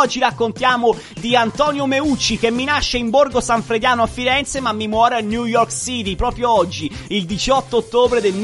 oggi raccontiamo di Antonio Meucci, che mi nasce in Borgo San Frediano a Firenze ma mi muore a New York City proprio oggi, il 18 ottobre del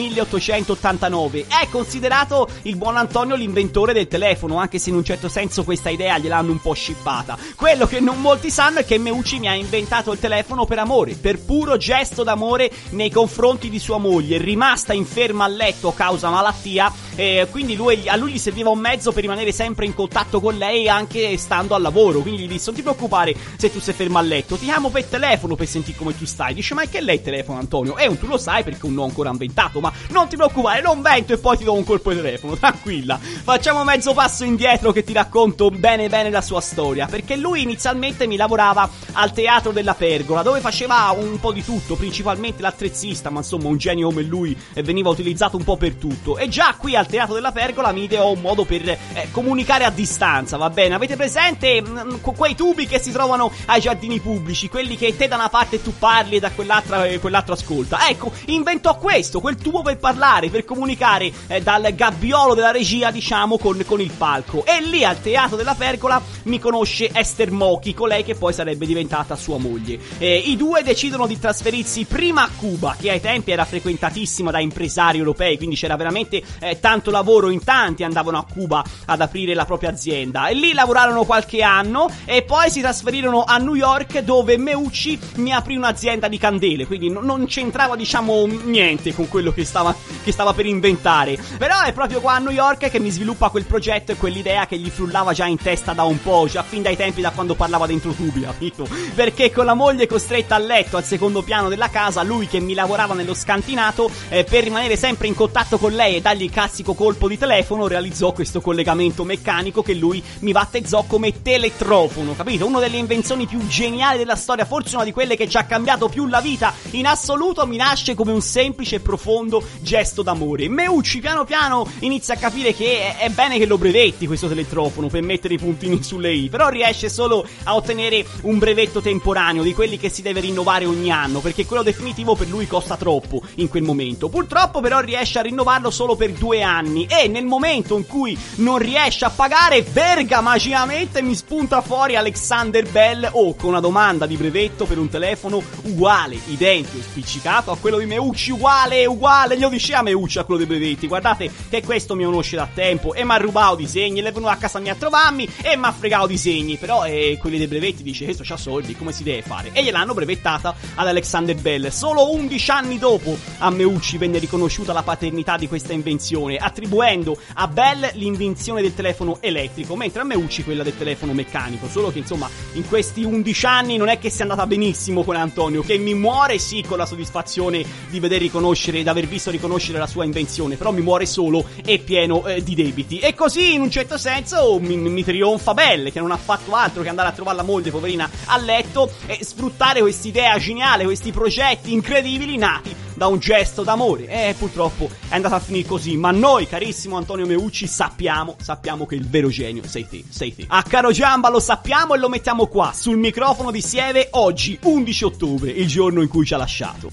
1889. È considerato il buon Antonio l'inventore del telefono, anche se in un certo senso questa idea gliel'hanno un po' scippata. Quello che non molti sanno è che Meucci mi ha inventato il telefono per amore, per puro gesto d'amore nei confronti di sua moglie, rimasta inferma a letto causa malattia, quindi a lui gli serviva un mezzo per rimanere sempre in contatto con lei anche stando al lavoro. Quindi gli disse: non ti preoccupare se tu sei fermo a letto, ti chiamo per telefono per sentire come tu stai. Dice: ma che lei il telefono, Antonio? Tu lo sai perché non ho ancora inventato, ma non ti preoccupare, lo invento e poi ti do un colpo di telefono, tranquilla. Facciamo mezzo passo indietro che ti racconto bene la sua storia, perché lui inizialmente mi lavorava al Teatro della Pergola, dove faceva un po' di tutto, principalmente l'attrezzista, ma insomma un genio come lui veniva utilizzato un po' per tutto. E già qui al Teatro della Pergola mi ideò un modo per comunicare a distanza, va bene? Avete presente quei tubi che si trovano ai giardini pubblici, quelli che te da una parte tu parli e da quell'altro ascolta? Ecco, inventò quel tubo per parlare, per comunicare dal gabbiolo della regia, diciamo, con il palco. E lì al Teatro della Pergola mi conosce Esther Mochi, colei che poi sarebbe diventata sua moglie. I due decidono di trasferirsi prima a Cuba, che ai tempi era frequentatissima da impresari europei, quindi c'era veramente tanto lavoro, in tanti andavano a Cuba ad aprire la propria azienda, e lì lavorarono qualche anno e poi si trasferirono a New York, dove Meucci mi aprì un'azienda di candele, quindi non c'entrava, diciamo, niente con quello che stava per inventare. Però è proprio qua a New York che mi sviluppa quel progetto e quell'idea che gli frullava già in testa da un po', già fin dai tempi da quando parlava dentro tubi, capito? Perché con la moglie costretta a letto al secondo piano della casa, lui che mi lavorava nello scantinato, per rimanere sempre in contatto con lei e dargli il classico colpo di telefono, realizzò questo collegamento meccanico che lui mi battezzò come teletrofono, capito? Una delle invenzioni più geniali della storia, forse una di quelle che ci ha cambiato più la vita in assoluto. Mi nasce come un semplice e profondo gesto d'amore. Meucci piano piano inizia a capire che è bene che lo brevetti questo teletrofono per mettere i puntini sulle i, però riesce solo a ottenere un brevetto temporaneo, di quelli che si deve rinnovare ogni anno, perché quello definitivo per lui costa troppo in quel momento. Purtroppo però riesce a rinnovarlo solo per 2 anni, e nel momento in cui non riesce a pagare, verga, magicamente mi spunta fuori Alexander Bell, con una domanda di brevetto per un telefono uguale, identico, spiccicato a quello di Meucci, uguale, glielo diceva Meucci a quello dei brevetti: guardate che questo mi conosce da tempo e mi ha rubato disegni, e è venuto a casa mia a trovarmi e mi ha fregato disegni, però quelli dei brevetti, dice, questo c'ha soldi, come si deve fare? E gliel'hanno brevettata ad Alexander Bell. Solo 11 anni dopo a Meucci venne riconosciuta la paternità di questa invenzione, attribuendo a Bell l'invenzione del telefono elettrico, mentre a Meucci quella del telefono meccanico. Solo che insomma in questi 11 anni non è che sia andata benissimo con Antonio, che mi muore sì con la soddisfazione di veder riconoscere, di aver visto riconoscere la sua invenzione, però mi muore solo e pieno di debiti. E così in un certo senso mi trionfa Bell, che non ha fatto altro che andare a trovare la moglie poverina a letto e sfruttare quest'idea geniale, questi progetti incredibili nati da un gesto d'amore. E purtroppo è andata a finire così, ma noi, carissimo Antonio Meucci, sappiamo che il vero genio sei te. A Caro Giamba lo sappiamo e lo mettiamo qua sul microfono di Sieve oggi, 11 ottobre, il giorno in cui ci ha lasciato.